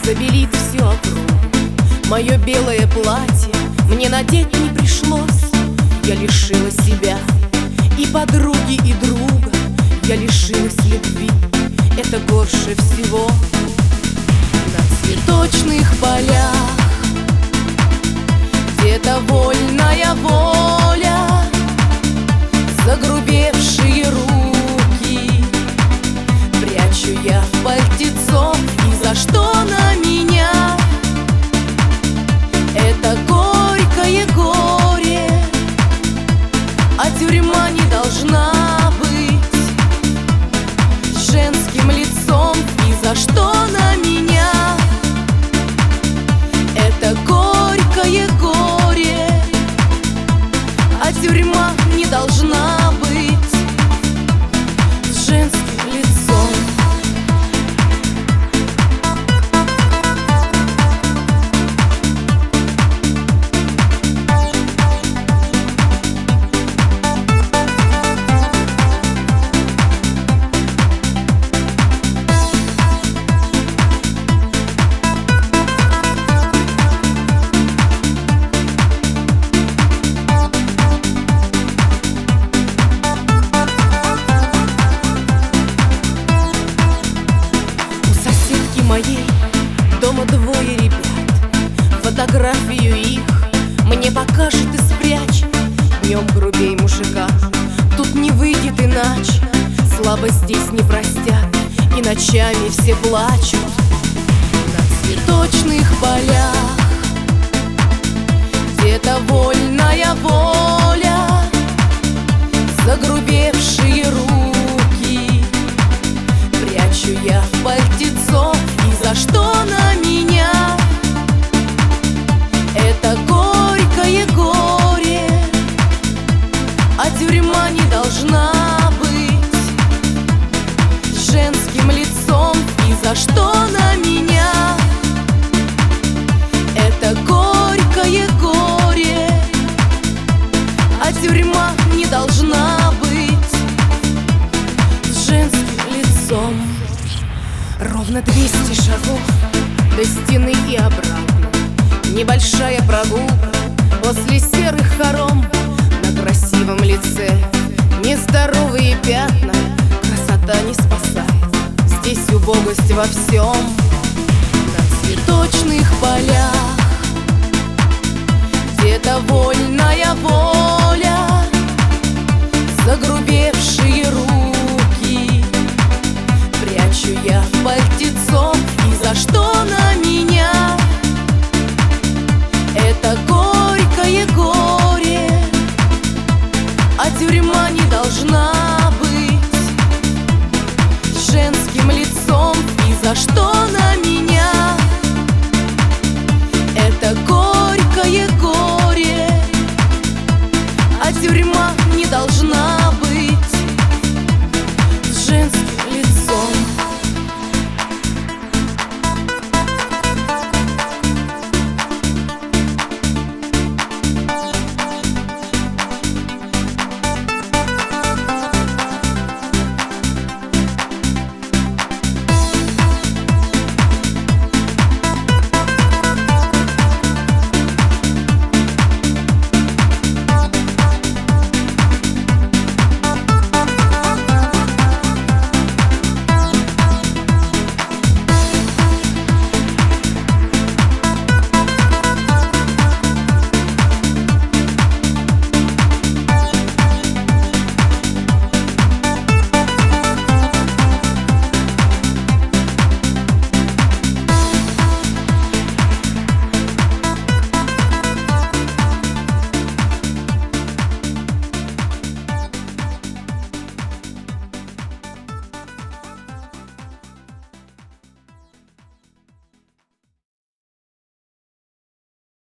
забелит всю округу. Мое белое платье мне надеть не пришлось. Я лишила себя и подруги, и друга. Я лишилась любви, это горше всего. На цветочных полях где-то вольная воля, загрубевшие руки прячу я в пальтецо. И за что на меня это горькое горе? А тюрьма не должна быть с женским лицом. И за что на меня это горькое горе? А тюрьма не должна быть с женским лицом. Моей дома двое ребят, фотографию их мне покажет и спрячь. Днем грубей мужика, тут не выйдет иначе. Слабость здесь не простят, и ночами все плачут. На цветочных полях где-то вольная воля, загрубевшие руки прячу я в пальтецо. И за что на меня это горькое горе? А тюрьма не должна быть с женским лицом. И за что на меня это горькое горе? А тюрьма не должна быть с женским лицом. Ровно 200 шагов до стены и обратно. Небольшая прогулка после серых хором. На красивом лице нездоровые пятна. Красота не спасает, здесь убогость во всем. На цветочных полях где-то вольная воля, загрубевшие руки прячу я в пальтецо. И за что на меня это горькое горе? А тюрьма не должна быть с женским лицом. И за что